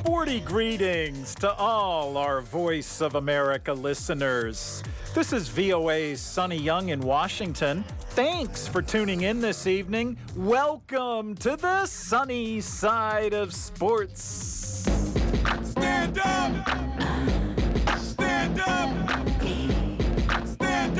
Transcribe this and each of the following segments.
Sporty greetings to all our Voice of America listeners. This is VOA's Sonny Young in Washington. Thanks for tuning in this evening. Welcome to the sunny side of sports. Stand up! Stand up! Stand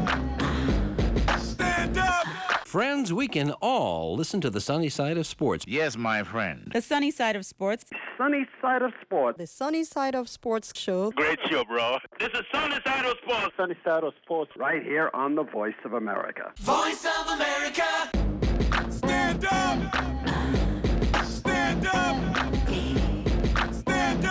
up! Stand up! Friends, we can all listen to the sunny side of sports. Yes, my friend. The sunny side of sports. Sunny Side of Sports. The Sunny Side of Sports show. Great show, bro. This is Sunny Side of Sports. Sunny Side of Sports right here on the Voice of America. Voice of America! Stand up! Stand up! Stand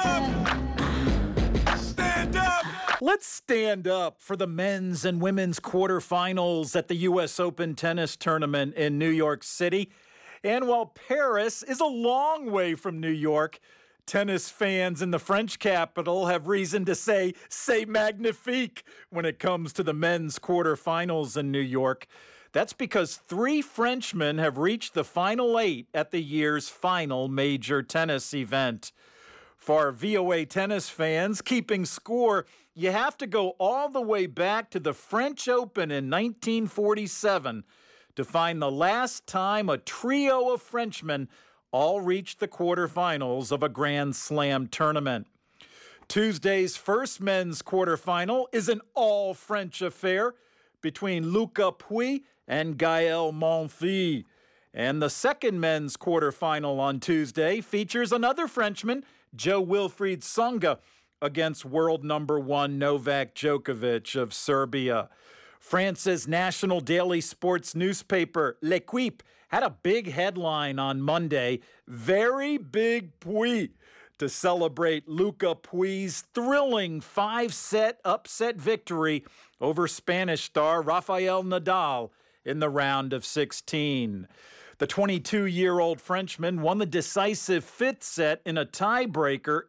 up! Stand up! Let's stand up for the men's and women's quarterfinals at the U.S. Open tennis tournament in New York City. And while Paris is a long way from New York, tennis fans in the French capital have reason to say magnifique when it comes to the men's quarterfinals in New York. That's because 3 Frenchmen have reached the final 8 at the year's final major tennis event. For our VOA tennis fans, keeping score, you have to go all the way back to the French Open in 1947 to find the last time a trio of Frenchmen all reached the quarterfinals of a Grand Slam tournament. Tuesday's first men's quarterfinal is an all-French affair between Lucas Pouille and Gaël Monfils. And the second men's quarterfinal on Tuesday features another Frenchman, Jo-Wilfried Tsonga, against world number 1 Novak Djokovic of Serbia. France's national daily sports newspaper, L'Equipe, had a big headline on Monday, Very Big Pouille, to celebrate Lucas Pouille's thrilling 5-set upset victory over Spanish star Rafael Nadal in the round of 16. The 22-year-old Frenchman won the decisive 5th set in a tiebreaker,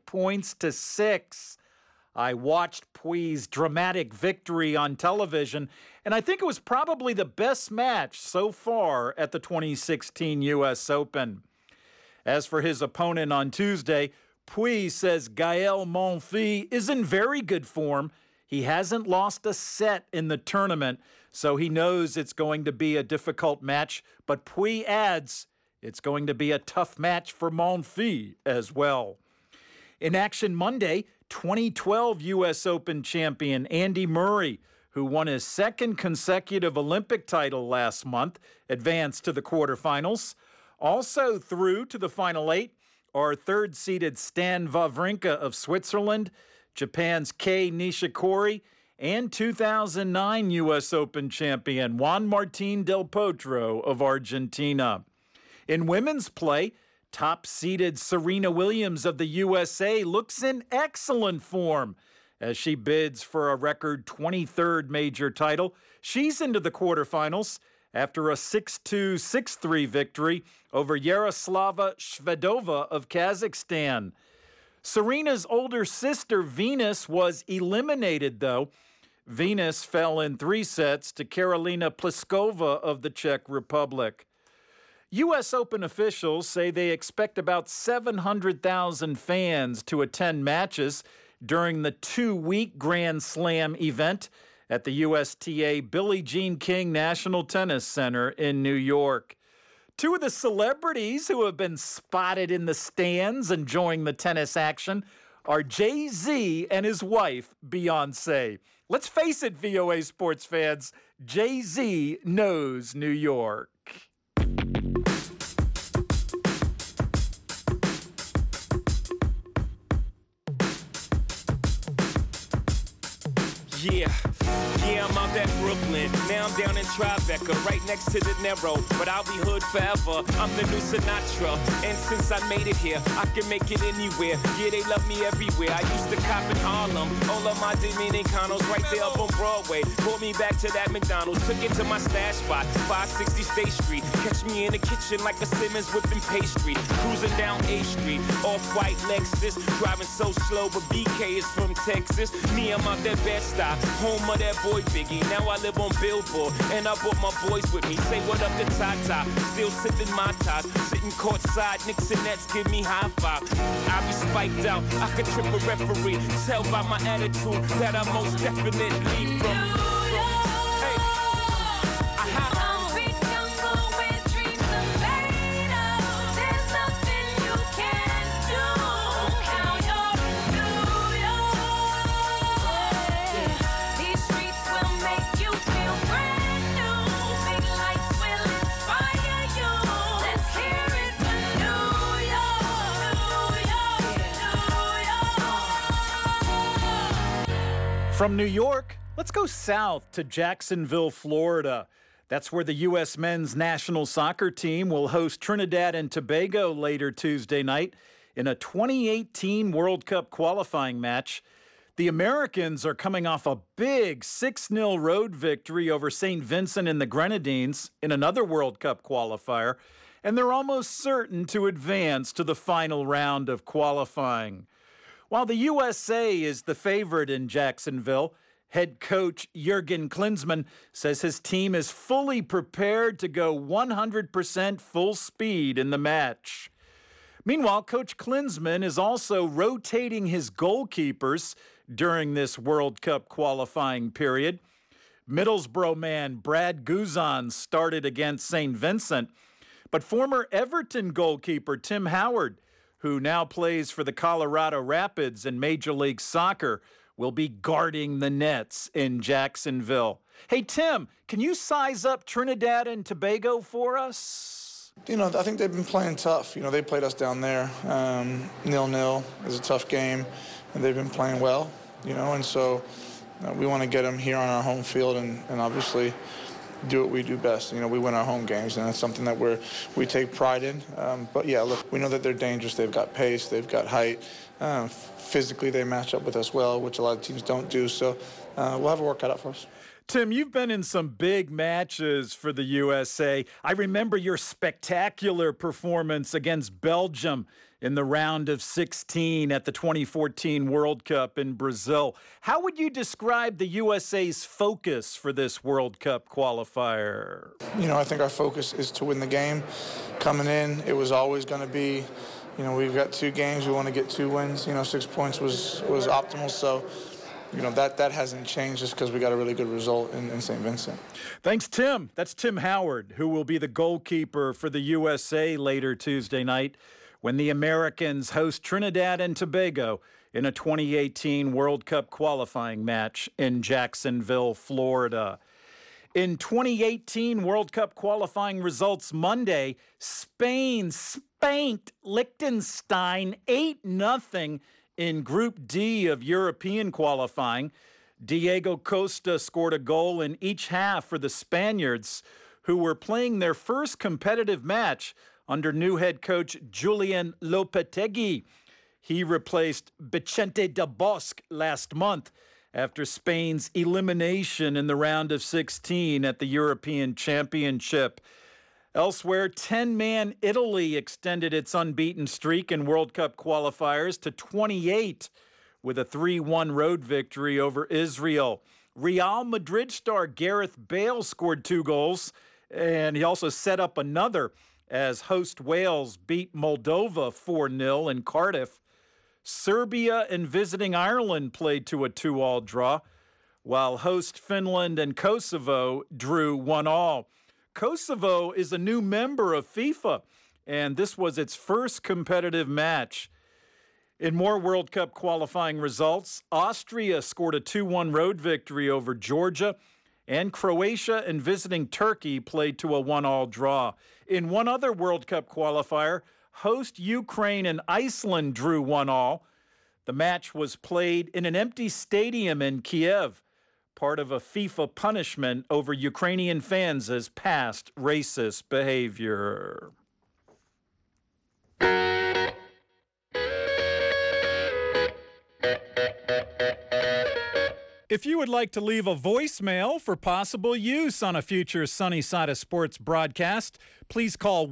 8-6. I watched Pouille's dramatic victory on television, and I think it was probably the best match so far at the 2016 U.S. Open. As for his opponent on Tuesday, Pouille says Gaël Monfils is in very good form. He hasn't lost a set in the tournament, so he knows it's going to be a difficult match, but Pouille adds it's going to be a tough match for Monfils as well. In action Monday, 2012 U.S. Open champion Andy Murray, who won his second consecutive Olympic title last month, advanced to the quarterfinals. Also through to the final 8 are third-seeded Stan Wawrinka of Switzerland, Japan's Kei Nishikori, and 2009 U.S. Open champion Juan Martín del Potro of Argentina. In women's play, top-seeded Serena Williams of the USA looks in excellent form as she bids for a record 23rd major title. She's into the quarterfinals after a 6-2, 6-3 victory over Yaroslava Shvedova of Kazakhstan. Serena's older sister, Venus, was eliminated, though. Venus fell in 3 sets to Karolina Pliskova of the Czech Republic. U.S. Open officials say they expect about 700,000 fans to attend matches during the 2-week Grand Slam event at the USTA Billie Jean King National Tennis Center in New York. 2 of the celebrities who have been spotted in the stands enjoying the tennis action are Jay-Z and his wife, Beyoncé. Let's face it, VOA sports fans, Jay-Z knows New York. Yeah, I'm out at Brooklyn. Now I'm down in Tribeca, right next to De Niro. But I'll be hood forever. I'm the new Sinatra. And since I made it here, I can make it anywhere. Yeah, they love me everywhere. I used to cop in Harlem. All of my Dominicanos right there up on Broadway. Pulled me back to that McDonald's. Took it to my stash spot, 560 State Street. Catch me in the kitchen like a Simmons whipping pastry. Cruising down A Street, off-white Lexus. Driving so slow, but BK is from Texas. Me, I'm out that Bed-Stuy. Sky, home of that boy Biggie. Now I live on Billboard, and I brought my boys with me. Say what up to Tata, still sipping my ties, sitting courtside, Knicks and Nets give me high five. I be spiked out, I could trip a referee. Tell by my attitude that I most definitely from. From New York, let's go south to Jacksonville, Florida. That's where the U.S. men's national soccer team will host Trinidad and Tobago later Tuesday night in a 2018 World Cup qualifying match. The Americans are coming off a big 6-0 road victory over St. Vincent and the Grenadines in another World Cup qualifier, and they're almost certain to advance to the final round of qualifying. While the USA is the favorite in Jacksonville, head coach Jurgen Klinsmann says his team is fully prepared to go 100% full speed in the match. Meanwhile, Coach Klinsmann is also rotating his goalkeepers during this World Cup qualifying period. Middlesbrough man Brad Guzan started against St. Vincent, but former Everton goalkeeper Tim Howard, who now plays for the Colorado Rapids in Major League Soccer, will be guarding the nets in Jacksonville. Hey, Tim, can you size up Trinidad and Tobago for us? I think they've been playing tough. They played us down there. 0-0 is a tough game, and they've been playing well, and so we want to get them here on our home field and obviously do what we do best. We win our home games, and that's something that we take pride in. But yeah, look, we know that they're dangerous. They've got pace, they've got height. Physically, they match up with us well, which a lot of teams don't do. So we'll have a work cut out for us. Tim, you've been in some big matches for the USA. I remember your spectacular performance against Belgium in the round of 16 at the 2014 World Cup in Brazil. How would you describe the USA's focus for this World Cup qualifier? I think our focus is to win the game. Coming in, it was always going to be, we've got 2 games, we want to get 2 wins. 6 points was optimal, so that hasn't changed just because we got a really good result in St. Vincent. Thanks, Tim. That's Tim Howard, who will be the goalkeeper for the USA later Tuesday night when the Americans host Trinidad and Tobago in a 2018 World Cup qualifying match in Jacksonville, Florida. In 2018 World Cup qualifying results Monday, Spain spanked Liechtenstein 8-0 in Group D of European qualifying. Diego Costa scored a goal in each half for the Spaniards, who were playing their first competitive match under new head coach Julian Lopetegui. He replaced Vicente del Bosque last month after Spain's elimination in the round of 16 at the European Championship. Elsewhere, 10-man Italy extended its unbeaten streak in World Cup qualifiers to 28 with a 3-1 road victory over Israel. Real Madrid star Gareth Bale scored 2 goals, and he also set up another as host Wales beat Moldova 4-0 in Cardiff. Serbia and visiting Ireland played to a 2-2 draw, while host Finland and Kosovo drew 1-1. Kosovo is a new member of FIFA, and this was its first competitive match. In more World Cup qualifying results, Austria scored a 2-1 road victory over Georgia, and Croatia and visiting Turkey played to a 1-1 draw. In one other World Cup qualifier, host Ukraine and Iceland drew 1-1. The match was played in an empty stadium in Kiev, part of a FIFA punishment over Ukrainian fans as past racist behavior. If you would like to leave a voicemail for possible use on a future Sunny Side of Sports broadcast, please call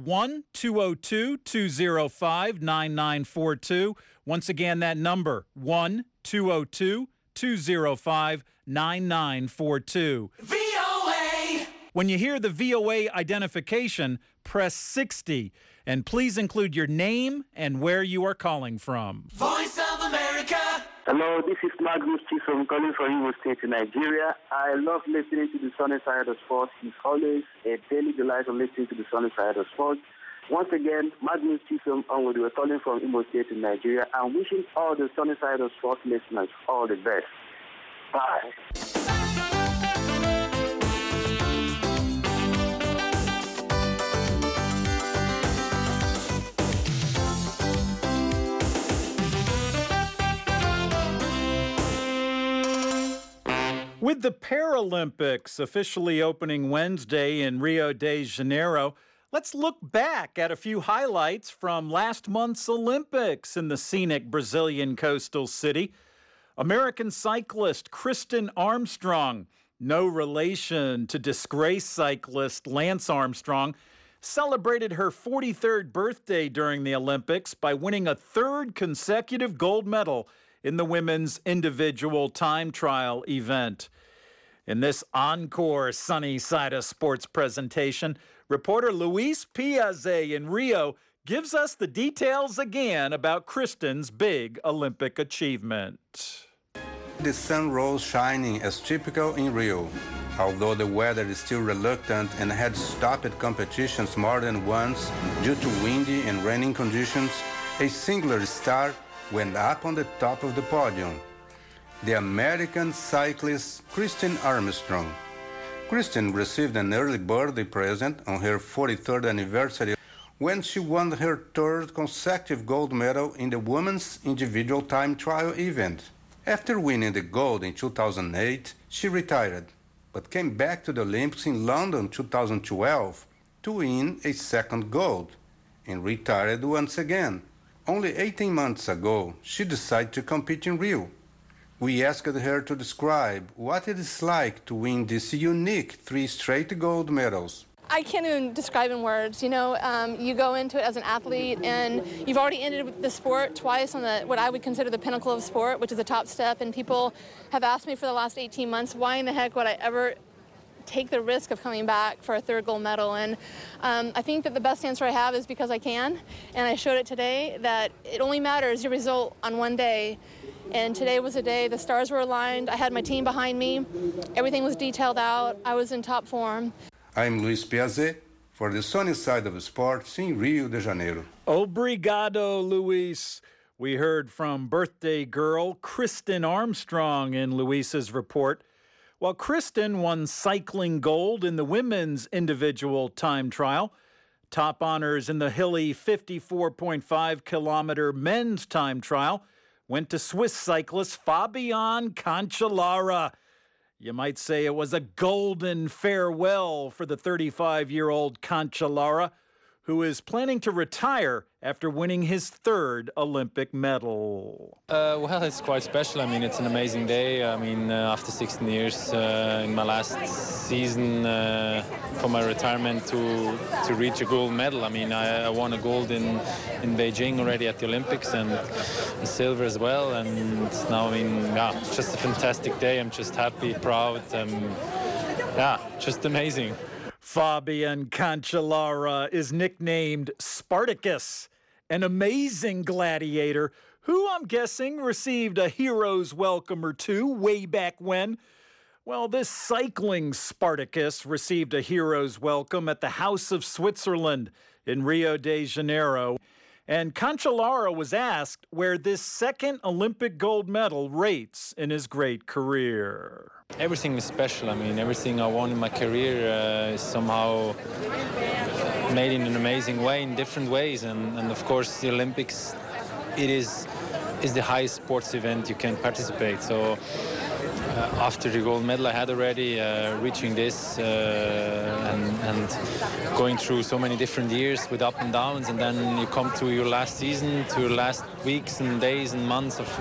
1-202-205-9942. Once again, that number, 1-202-205-9942. 205-9942. VOA. When you hear the VOA identification, press 60. And please include your name and where you are calling from. Voice of America. Hello, this is Magnus Chisom calling from Imo State in Nigeria. I love listening to the Sunny Side of Sports. It's always a daily delight of listening to the Sunny Side of Sports. Once again, Magnus Chisom Onwood, we're calling from Imo State in Nigeria. I'm wishing all the Sunny Side of Sports listeners all the best. Bye. With the Paralympics officially opening Wednesday in Rio de Janeiro, let's look back at a few highlights from last month's Olympics in the scenic Brazilian coastal city. American cyclist Kristen Armstrong, no relation to disgraced cyclist Lance Armstrong, celebrated her 43rd birthday during the Olympics by winning a third consecutive gold medal in the women's individual time trial event. In this encore Sunny Side of Sports presentation, reporter Luis Piazza in Rio gives us the details again about Kristen's big Olympic achievement. The sun rose shining as typical in Rio. Although the weather is still reluctant and had stopped competitions more than once due to windy and raining conditions, a singular star went up on the top of the podium. The American cyclist Kristen Armstrong. Kristen received an early birthday present on her 43rd anniversary when she won her third consecutive gold medal in the women's individual time trial event. After winning the gold in 2008, she retired, but came back to the Olympics in London 2012 to win a second gold, and retired once again. Only 18 months ago, she decided to compete in Rio. We asked her to describe what it is like to win these unique 3 straight gold medals. I can't even describe in words. You know, you go into it as an athlete, and you've already ended the sport twice on what I would consider the pinnacle of sport, which is the top step. And people have asked me for the last 18 months, why in the heck would I ever take the risk of coming back for a third gold medal? And I think that the best answer I have is because I can. And I showed it today that it only matters your result on one day. And today was a day the stars were aligned. I had my team behind me. Everything was detailed out. I was in top form. I'm Luis Piazza for the Sunny Side of Sports in Rio de Janeiro. Obrigado, Luis. We heard from birthday girl Kristen Armstrong in Luis's report. While Kristen won cycling gold in the women's individual time trial, top honors in the hilly 54.5-kilometer men's time trial went to Swiss cyclist Fabian Cancellara. You might say it was a golden farewell for the 35-year-old Cancellara, who is planning to retire after winning his third Olympic medal. Well, it's quite special. I mean, it's an amazing day. I mean, after 16 years in my last season for my retirement to reach a gold medal. I mean, I won a gold in Beijing already at the Olympics and a silver as well. And now, I mean, yeah, it's just a fantastic day. I'm just happy, proud. Yeah, just amazing. Fabian Cancellara is nicknamed Spartacus, an amazing gladiator who I'm guessing received a hero's welcome or two way back when. Well, this cycling Spartacus received a hero's welcome at the House of Switzerland in Rio de Janeiro. And Cancellara was asked where this second Olympic gold medal rates in his great career. Everything is special. I mean, everything I won in my career is somehow made in an amazing way, in different ways. And of course, the Olympics, it is the highest sports event you can participate. So after the gold medal I had already, reaching this and going through so many different years with up and downs, and then you come to your last season, to your last weeks and days and months of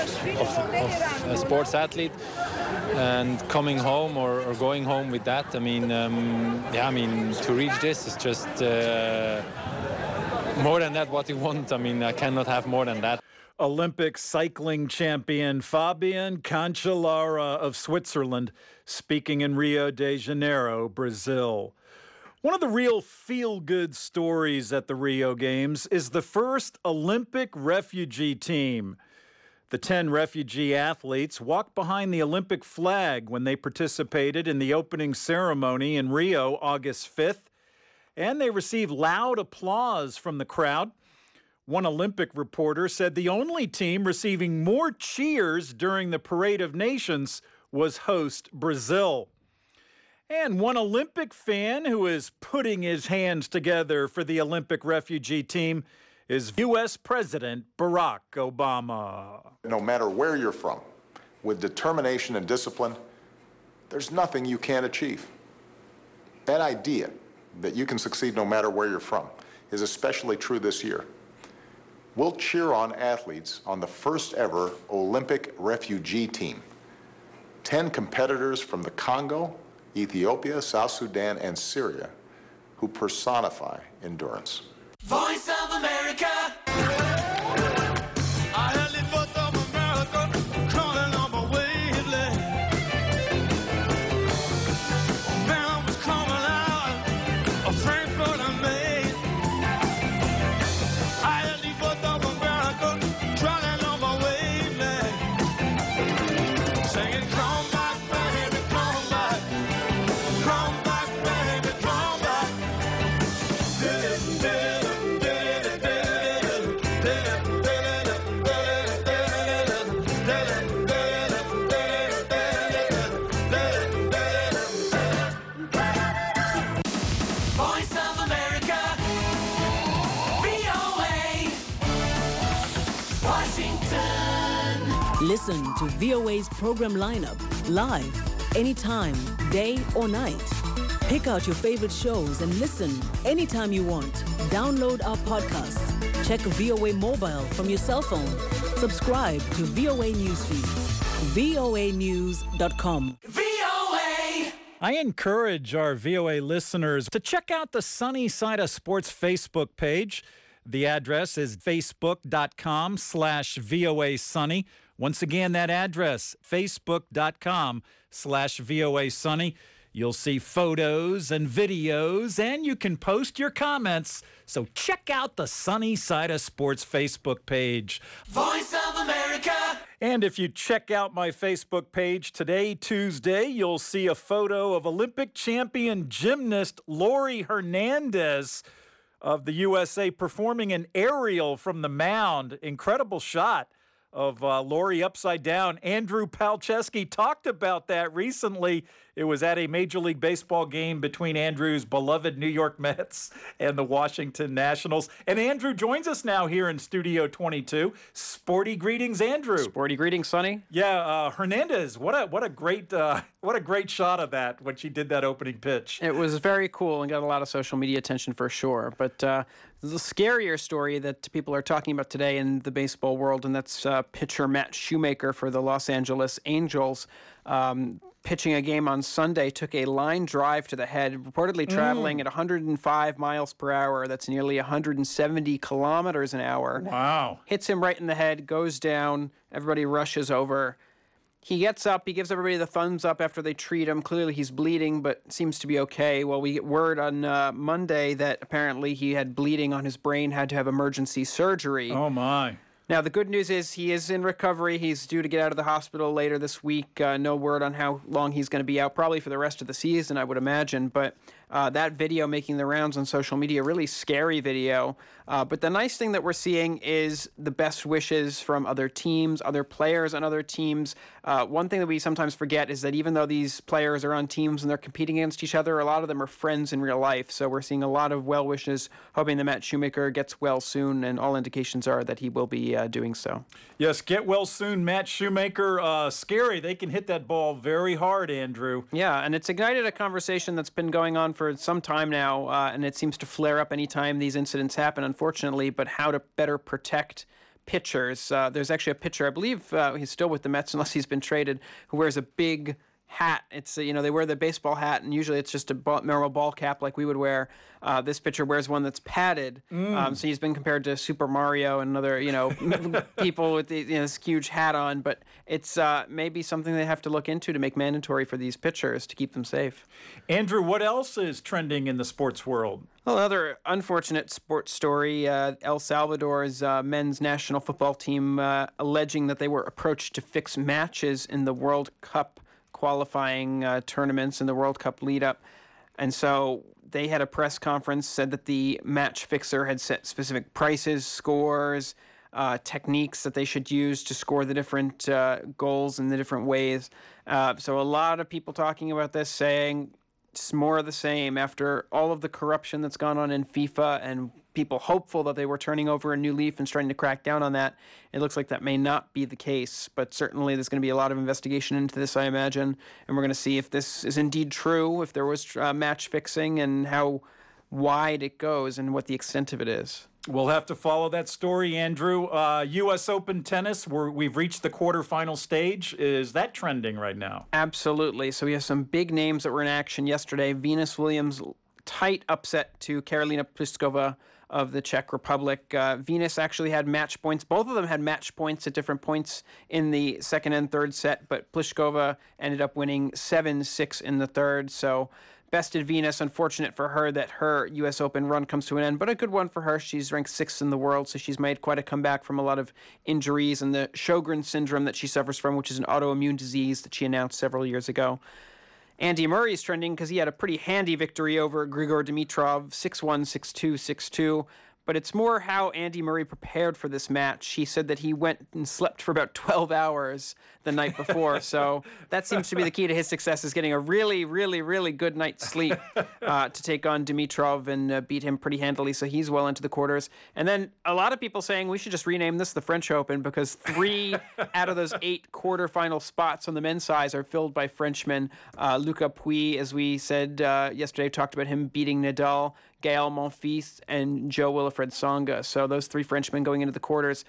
a sports athlete, and coming home or going home with that. I mean, yeah, I mean, to reach this is just more than that what you want. I mean, I cannot have more than that. Olympic cycling champion Fabian Cancellara of Switzerland, speaking in Rio de Janeiro, Brazil. One of the real feel-good stories at the Rio Games is the first Olympic refugee team. The 10 refugee athletes walked behind the Olympic flag when they participated in the opening ceremony in Rio August 5th, and they received loud applause from the crowd. One Olympic reporter said the only team receiving more cheers during the Parade of Nations was host Brazil. And one Olympic fan who is putting his hands together for the Olympic refugee team is U.S. President Barack Obama. No matter where you're from, with determination and discipline, there's nothing you can't achieve. That idea that you can succeed no matter where you're from is especially true this year. We'll cheer on athletes on the first ever Olympic refugee team. 10 competitors from the Congo, Ethiopia, South Sudan, and Syria who personify endurance. Voice of America. Listen to VOA's program lineup live, anytime, day or night. Pick out your favorite shows and listen anytime you want. Download our podcasts. Check VOA Mobile from your cell phone. Subscribe to VOA Newsfeed. voanews.com. VOA! I encourage our VOA listeners to check out the Sunny Side of Sports Facebook page. The address is facebook.com/VOA Sunny. Once again, that address, facebook.com/VOA Sunny. You'll see photos and videos, and you can post your comments. So check out the Sunny Side of Sports Facebook page. Voice of America. And if you check out my Facebook page today, Tuesday, you'll see a photo of Olympic champion gymnast Lori Hernandez of the USA performing an aerial from the mound. Incredible shot of Lori upside down. Andrew Palczewski talked about that recently. It was at a Major League Baseball game between Andrew's beloved New York Mets and the Washington Nationals. And Andrew joins us now here in Studio 22. Sporty greetings, Andrew. Sporty greetings, Sonny. Yeah, Hernandez, what a great shot of that when she did that opening pitch. It was very cool and got a lot of social media attention for sure. But the scarier story that people are talking about today in the baseball world, and that's pitcher Matt Shoemaker for the Los Angeles Angels. Pitching a game on Sunday, took a line drive to the head, reportedly traveling at 105 miles per hour. That's nearly 170 kilometers an hour. Wow. Hits him right in the head, goes down. Everybody rushes over. He gets up. He gives everybody the thumbs up after they treat him. Clearly he's bleeding, but seems to be okay. Well, we get word on Monday that apparently he had bleeding on his brain, had to have emergency surgery. Oh, my. Now, the good news is he is in recovery. He's due to get out of the hospital later this week. No word on how long he's going to be out, probably for the rest of the season, I would imagine. But that video making the rounds on social media, really scary video. But the nice thing that we're seeing is the best wishes from other teams, other players on other teams. One thing that we sometimes forget is that even though these players are on teams and they're competing against each other, a lot of them are friends in real life. So we're seeing a lot of well wishes, hoping that Matt Shoemaker gets well soon, and all indications are that he will be doing so. Yes, get well soon, Matt Shoemaker. Scary. They can hit that ball very hard, Andrew. Yeah, and it's ignited a conversation that's been going on for some time now, and it seems to flare up anytime these incidents happen, unfortunately, but how to better protect pitchers. There's actually a pitcher, I believe he's still with the Mets unless he's been traded, who wears a big hat. It's they wear the baseball hat, and usually it's just a normal ball cap like we would wear. This pitcher wears one that's padded, so he's been compared to Super Mario and other people with this huge hat on. But it's maybe something they have to look into to make mandatory for these pitchers to keep them safe. Andrew, what else is trending in the sports world? Well, another unfortunate sports story, El Salvador's men's national football team alleging that they were approached to fix matches in the World Cup qualifying tournaments and the World Cup lead-up. And so they had a press conference, said that the match fixer had set specific prices, scores, techniques that they should use to score the different goals in the different ways. So a lot of people talking about this, saying it's more of the same after all of the corruption that's gone on in FIFA, and people hopeful that they were turning over a new leaf and starting to crack down on that. It looks like that may not be the case, but certainly there's going to be a lot of investigation into this, I imagine, and we're going to see if this is indeed true, if there was match fixing, and how wide it goes and what the extent of it is. We'll have to follow that story, Andrew. U.S. Open tennis, we've reached the quarterfinal stage. Is that trending right now? Absolutely. So we have some big names that were in action yesterday. Venus Williams, tight upset to Karolina Pliskova of the Czech Republic. Venus actually had match points. Both of them had match points at different points in the second and third set, but Pliskova ended up winning 7-6 in the third. So bested Venus. Unfortunate for her that her U.S. Open run comes to an end, but a good one for her. She's ranked 6th in the world, so she's made quite a comeback from a lot of injuries and the Sjogren syndrome that she suffers from, which is an autoimmune disease that she announced several years ago. Andy Murray is trending because he had a pretty handy victory over Grigor Dimitrov, 6-1, 6-2, 6-2. But it's more how Andy Murray prepared for this match. He said that he went and slept for about 12 hours the night before. So that seems to be the key to his success, is getting a really, really, really good night's sleep to take on Dimitrov and beat him pretty handily. So he's well into the quarters. And then a lot of people saying we should just rename this the French Open, because 3 out of those 8 quarterfinal spots on the men's side are filled by Frenchmen. Lucas Pouille, as we said yesterday, talked about him beating Nadal, Gael Monfils, and Jo-Wilfried Tsonga. So those 3 Frenchmen going into the quarters.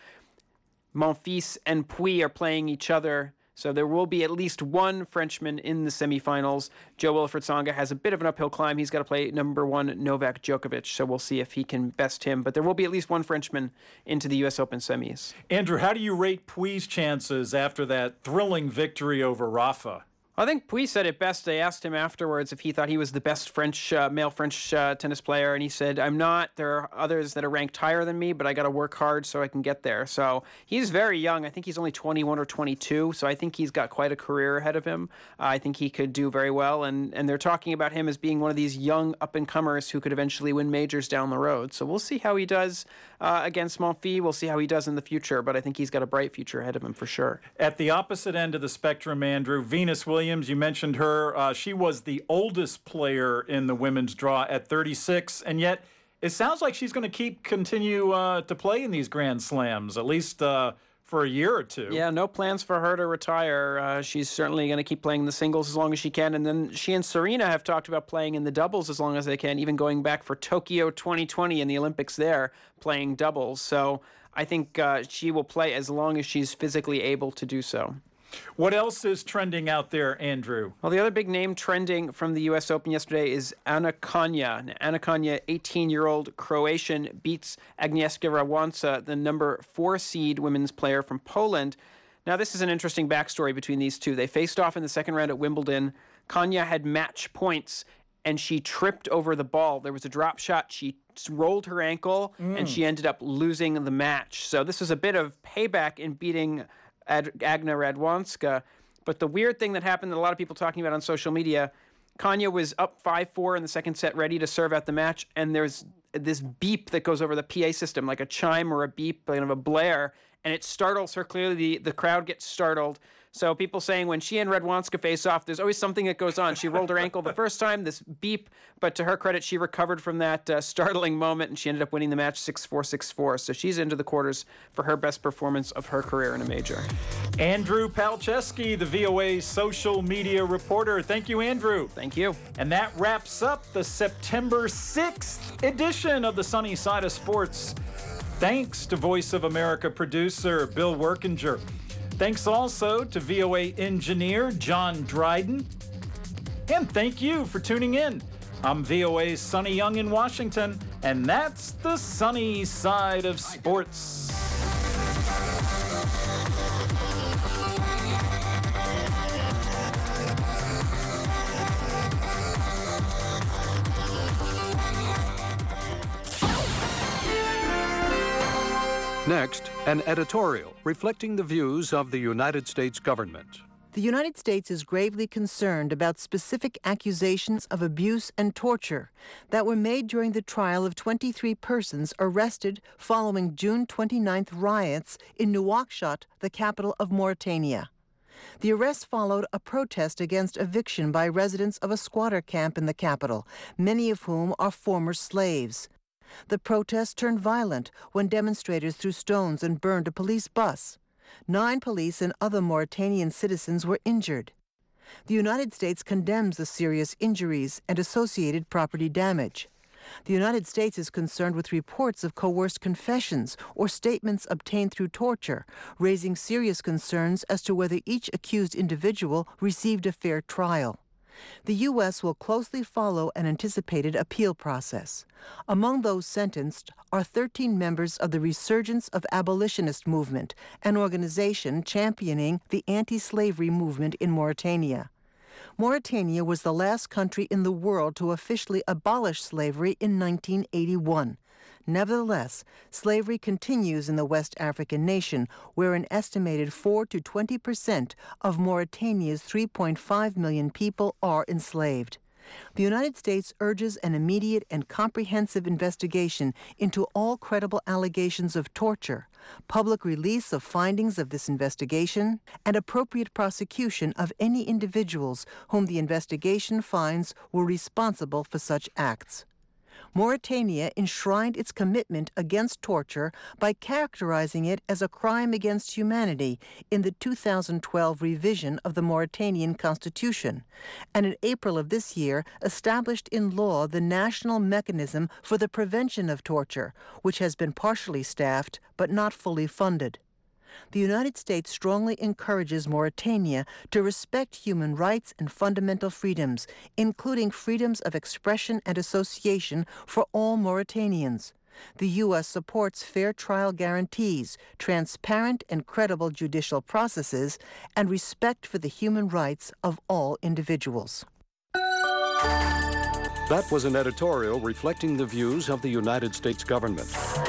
Monfils and Pouille are playing each other, so there will be at least one Frenchman in the semifinals. Jo-Wilfried Tsonga has a bit of an uphill climb. He's got to play number 1 Novak Djokovic, so we'll see if he can best him. But there will be at least one Frenchman into the U.S. Open semis. Andrew, how do you rate Pouille's chances after that thrilling victory over Rafa? I think Pouille said it best. They asked him afterwards if he thought he was the best male French tennis player, and he said, I'm not. There are others that are ranked higher than me, but I got to work hard so I can get there. So he's very young. I think he's only 21 or 22, so I think he's got quite a career ahead of him. I think he could do very well, and they're talking about him as being one of these young up-and-comers who could eventually win majors down the road. So we'll see how he does against Monfils. We'll see how he does in the future, but I think he's got a bright future ahead of him for sure. At the opposite end of the spectrum, Andrew, Venus Williams, you mentioned her. She was the oldest player in the women's draw at 36, and yet it sounds like she's going to continue to play in these Grand Slams, at least for a year or two. Yeah, no plans for her to retire. She's certainly going to keep playing the singles as long as she can, and then she and Serena have talked about playing in the doubles as long as they can, even going back for Tokyo 2020 and the Olympics there, playing doubles. So I think she will play as long as she's physically able to do so. What else is trending out there, Andrew? Well, the other big name trending from the U.S. Open yesterday is Ana Konjuh. Ana Konjuh, 18-year-old Croatian, beats Agnieszka Radwanska, the number 4 seed women's player from Poland. Now, this is an interesting backstory between these two. They faced off in the second round at Wimbledon. Konjuh had match points, and she tripped over the ball. There was a drop shot. She rolled her ankle, and she ended up losing the match. So this was a bit of payback in beating Agna Radwanska. But the weird thing that happened that a lot of people talking about on social media, Konjuh was up 5-4 in the second set, ready to serve out the match, and there's this beep that goes over the PA system, like a chime or a beep, kind of a blare, and it startles her. Clearly the crowd gets startled. So people saying when she and Radwanska face off, there's always something that goes on. She rolled her ankle the first time, this beep, but to her credit, she recovered from that startling moment, and she ended up winning the match 6-4, 6-4. So she's into the quarters for her best performance of her career in a major. Andrew Palczewski, the VOA social media reporter. Thank you, Andrew. Thank you. And that wraps up the September 6th edition of the Sunny Side of Sports. Thanks to Voice of America producer Bill Workinger. Thanks also to VOA engineer John Dryden. And thank you for tuning in. I'm VOA's Sonny Young in Washington, and that's the sunny side of sports. Next, an editorial reflecting the views of the United States government. The United States is gravely concerned about specific accusations of abuse and torture that were made during the trial of 23 persons arrested following June 29th riots in Nouakchott, the capital of Mauritania. The arrest followed a protest against eviction by residents of a squatter camp in the capital, many of whom are former slaves. The protest turned violent when demonstrators threw stones and burned a police bus. 9 police and other Mauritanian citizens were injured. The United States condemns the serious injuries and associated property damage. The United States is concerned with reports of coerced confessions or statements obtained through torture, raising serious concerns as to whether each accused individual received a fair trial. The U.S. will closely follow an anticipated appeal process. Among those sentenced are 13 members of the Resurgence of Abolitionist Movement, an organization championing the anti-slavery movement in Mauritania. Mauritania was the last country in the world to officially abolish slavery in 1981. Nevertheless, slavery continues in the West African nation, where an estimated 4 to 20% of Mauritania's 3.5 million people are enslaved. The United States urges an immediate and comprehensive investigation into all credible allegations of torture, public release of findings of this investigation, and appropriate prosecution of any individuals whom the investigation finds were responsible for such acts. Mauritania enshrined its commitment against torture by characterizing it as a crime against humanity in the 2012 revision of the Mauritanian Constitution, and in April of this year established in law the National Mechanism for the Prevention of Torture, which has been partially staffed but not fully funded. The United States strongly encourages Mauritania to respect human rights and fundamental freedoms, including freedoms of expression and association for all Mauritanians. The U.S. supports fair trial guarantees, transparent and credible judicial processes, and respect for the human rights of all individuals. That was an editorial reflecting the views of the United States government.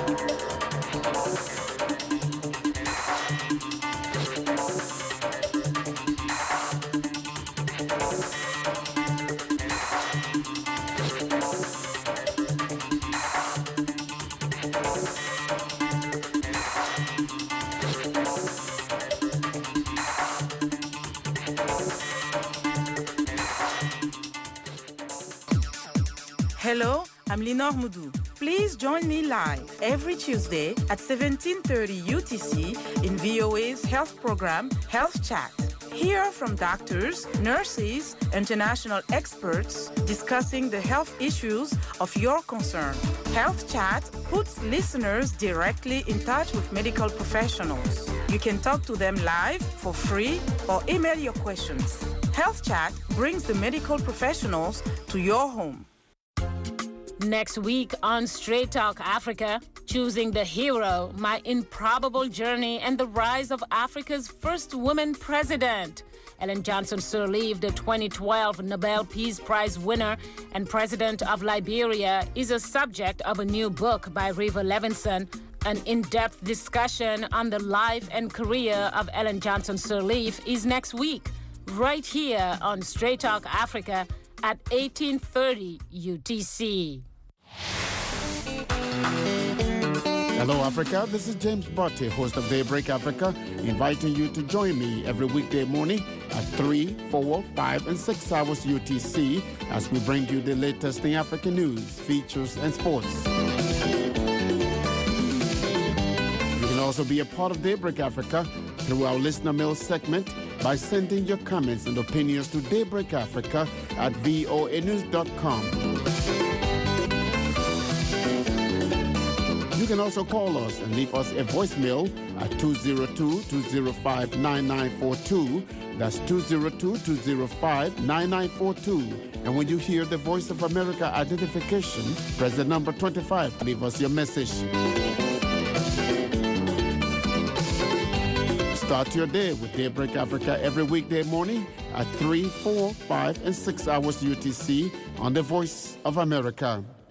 Hello, I'm Lenore Moudou. Please join me live every Tuesday at 17:30 UTC in VOA's health program, Health Chat. Hear from doctors, nurses, international experts discussing the health issues of your concern. Health Chat puts listeners directly in touch with medical professionals. You can talk to them live for free or email your questions. Health Chat brings the medical professionals to your home. Next week on Straight Talk Africa, choosing the hero, my improbable journey and the rise of Africa's first woman president. Ellen Johnson Sirleaf, the 2012 Nobel Peace Prize winner and president of Liberia, is a subject of a new book by Reva Levinson. An in-depth discussion on the life and career of Ellen Johnson Sirleaf is next week, right here on Straight Talk Africa at 18:30 UTC. Hello, Africa. This is James Botte, host of Daybreak Africa, inviting you to join me every weekday morning at 3, 4, 5, and 6 hours UTC as we bring you the latest in African news, features, and sports. You can also be a part of Daybreak Africa through our listener mail segment by sending your comments and opinions to Daybreak Africa at voanews.com. You can also call us and leave us a voicemail at 202-205-9942. That's 202-205-9942. And when you hear the Voice of America identification, press the number 25. Leave us your message. Start your day with Daybreak Africa every weekday morning at 3, 4, 5, and 6 hours UTC on the Voice of America.